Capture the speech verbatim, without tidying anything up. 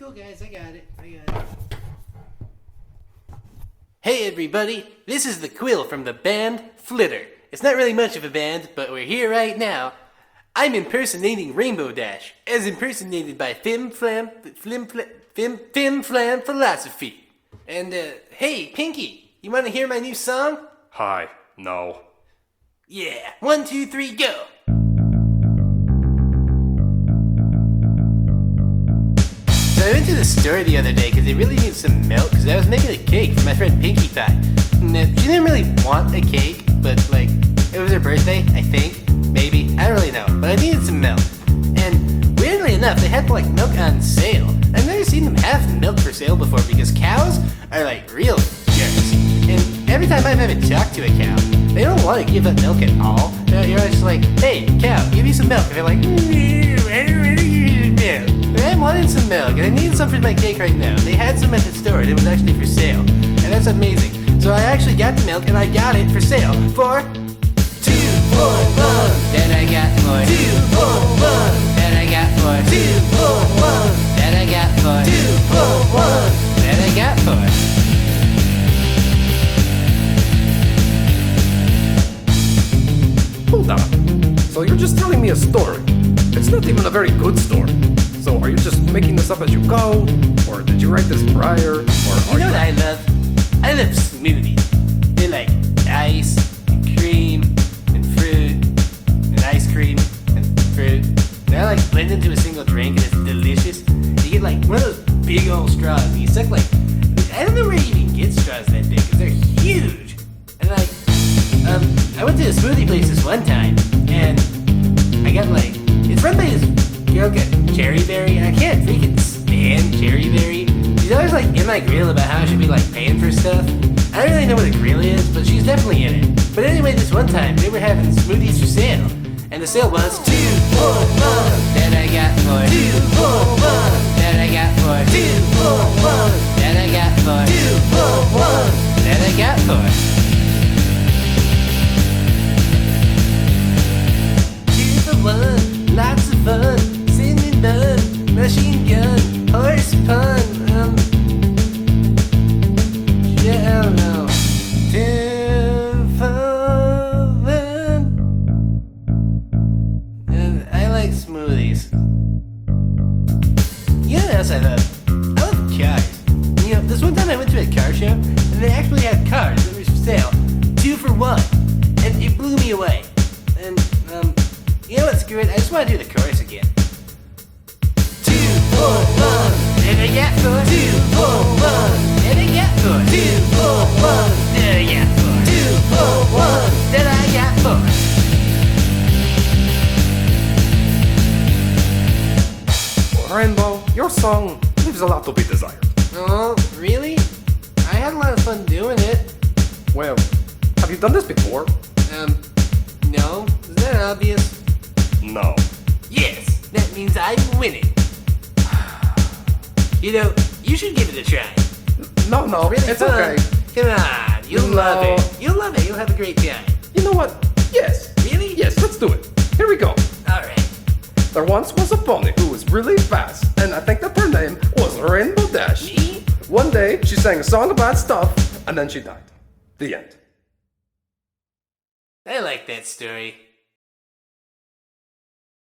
cool, guys. I got it. I got it. Hey, everybody. This is the Quill from the band Flitter. It's not really much of a band, but we're here right now. I'm impersonating Rainbow Dash, as impersonated by Fim Flam, Flim Flam, Fim, Fim Flam Philosophy. And, uh, hey, Pinky, you want to hear my new song? Hi. No. Yeah. One, two, three, go. So I went to the store the other day because they really needed some milk because I was making a cake for my friend Pinkie Pie. And, uh, she didn't really want a cake, but, like, it was her birthday, I think. Maybe. I don't really know. But I needed some milk. And weirdly enough, they had, like, milk on sale. I've never seen them have milk for sale before because cows are, like, real jerks. And every time I've ever talked to a cow, they don't want to give up milk at all. You're just like, hey, cow, give me some milk. And they're like, I don't really need milk. But I wanted some milk, and I needed some for my cake right now. They had some at the store, and it was actually for sale. And that's amazing. So I actually got the milk, and I got it for sale for two for one. Then I got for two for one. Then I got for two for one. Then I got for two for one. Then I got for Hold on. So you're just telling me a story. It's not even a very good story. So are you just making this up as you go? Or did you write this prior? Or are You know what I love? I love smoothies. They're like ice and cream and fruit and ice cream and fruit. And I like blend into a single drink and it's delicious. You get like one of those big old straws and you suck like, I don't know where you even get straws that big because they're huge. And like, um, I went to a smoothie place this one time and I got like, it's run by this girl got Cherry Berry, and I can't freaking stand Cherry Berry. She's always like in my grill about how I should be like paying for stuff. I don't really know what a grill is, but she's definitely in it. But anyway, this one time they were having smoothies for sale, and the sale was two for one. Then I got for two for one. Then I got for two for one. Then I got for two for one. Then I got for two for one. Lots of fun. Cinnamon bun, machine gun, horse pun. Um, yeah, I don't know. Two for one. And I like smoothies. You know what else I love? I love cars. You know, this one time I went to a car show, and they actually had cars that were for sale, two for one, and it blew me away. And um, you know what? Screw it. I just want to do the chorus again. Two for one, and I got for two for one, and I got for two for one, then I got for two for one, then I got for. Rainbow, your song leaves a lot to be desired. Oh, really? I had a lot of fun doing it. Well, have you done this before? Um, no. Is that obvious? No. Yes, that means I'm winning. You know, you should give it a try. No, no, Really it's fun. okay. Come on, you'll No. love it. You'll love it. You'll have a great time. You know what? Yes. Really? Yes, let's do it. Here we go. All right. There once was a pony who was really fast, and I think that her name was Rainbow Dash. Me? One day, she sang a song about stuff, and then she died. The end. I like that story.